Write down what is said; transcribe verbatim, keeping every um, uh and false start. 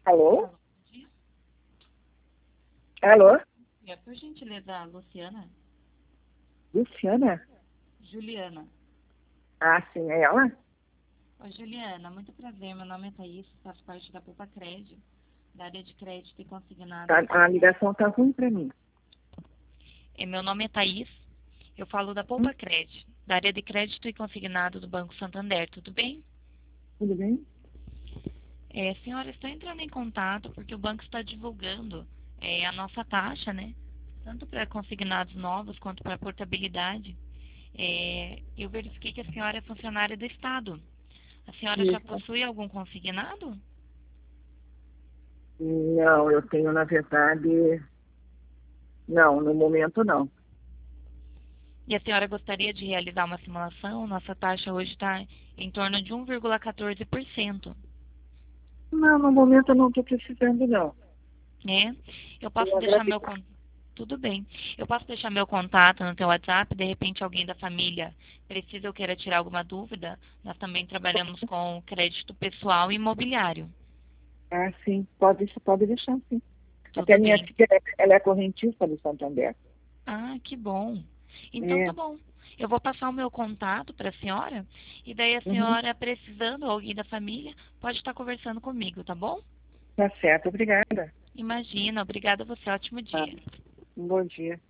Alô? Alô? É, por gentileza, Luciana? Luciana? Juliana. Ah, sim, é ela? Oi, Juliana, muito prazer. Meu nome é Thaís, faço parte da Poupa Crédito, da área de crédito e consignado. Tá, a ligação tá ruim pra mim. E meu nome é Thaís, eu falo da Hum, Poupa Crédito, da área de crédito e consignado do Banco Santander, tudo bem? Tudo bem? É, senhora, estou entrando em contato porque o banco está divulgando é, a nossa taxa, né? Tanto para consignados novos quanto para portabilidade. É, eu verifiquei que a senhora é funcionária do Estado. A senhora já Isso. possui algum consignado? Não, eu tenho, na verdade... Não, no momento não. E a senhora gostaria de realizar uma simulação? Nossa taxa hoje está em torno de um vírgula quatorze por cento. Não, no momento eu não estou precisando, não. Né? Eu posso Eu deixar meu agradeço. con- Tudo bem. Eu posso deixar meu contato no teu WhatsApp, de repente alguém da família precisa ou queira tirar alguma dúvida. Nós também trabalhamos com crédito pessoal e imobiliário. Ah, sim, pode, pode deixar, sim. Até Tudo a minha bem. filha, ela é correntista do Santander. Ah, que bom. Então É. tá bom. Eu vou passar o meu contato para a senhora e daí a Uhum. senhora, precisando, ou alguém da família, pode estar conversando comigo, tá bom? Tá certo, obrigada. Imagina, obrigada a você. Ótimo Tá. dia. Um bom dia.